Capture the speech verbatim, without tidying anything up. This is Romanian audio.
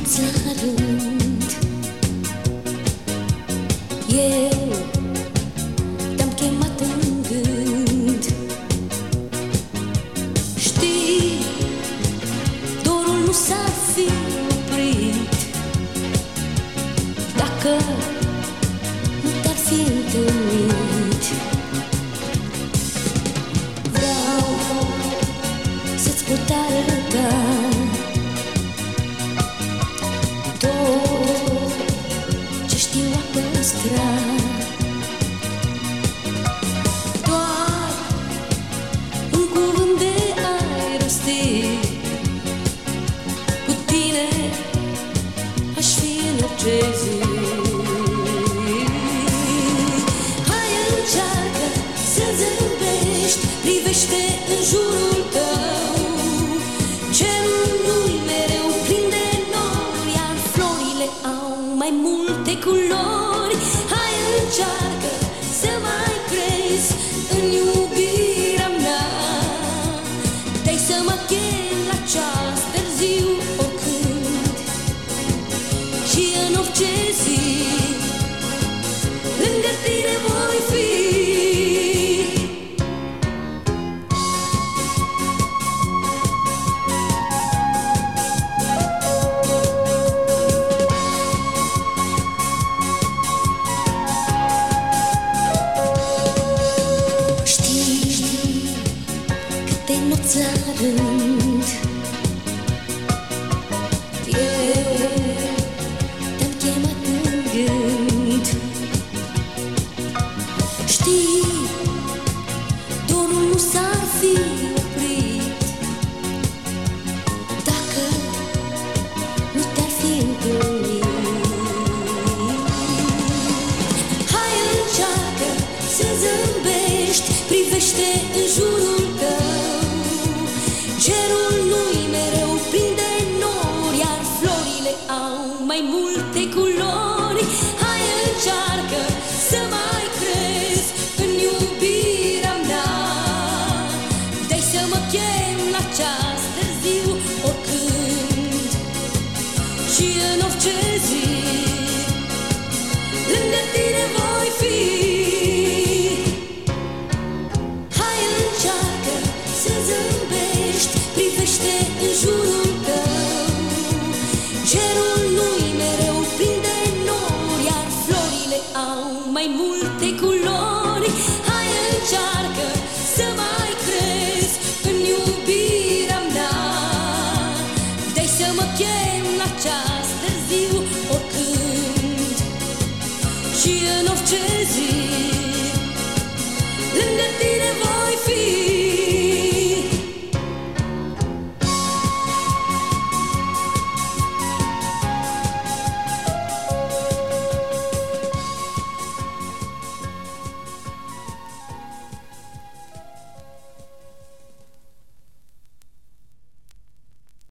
nopți la rând. Eu te-am chemat în gând. Știi, dorul nu s-ar fi oprit dacă nu te-ar fi întâlnit. Vreau să-ți pot arăta tot ce știu a păstra. Doar un cuvânt de ai rostit, cu tine aș fi în orice zi. Hai, încearcă să zâmbești, privește în jurul tău. Cerul nu-i mereu plin de nori, iar florile au mai multe culori. Hai, încearcă să mai crezi în iubirea mea. Dai să mă chem la ceas târziu, oricând și în orice zi, lângă tine voi fi. Câte nopți la rând eu te-am chemat în gând. Știi, dorul nu s-ar fi oprit dacă nu te-ar fi întâlnit. Hai, încearcă să zâmbești, privește în jurul tău. Cerul nu-i mereu plin de nori, iar florile au mai multe culori. Hai, încearcă să mai crezi în iubirea mea. Dai să mă chem la ceas târziu, oricând și în orice zi, lângă tine voi fi. Hai, încearcă să zâmbești, privește în jurul tău. Cerul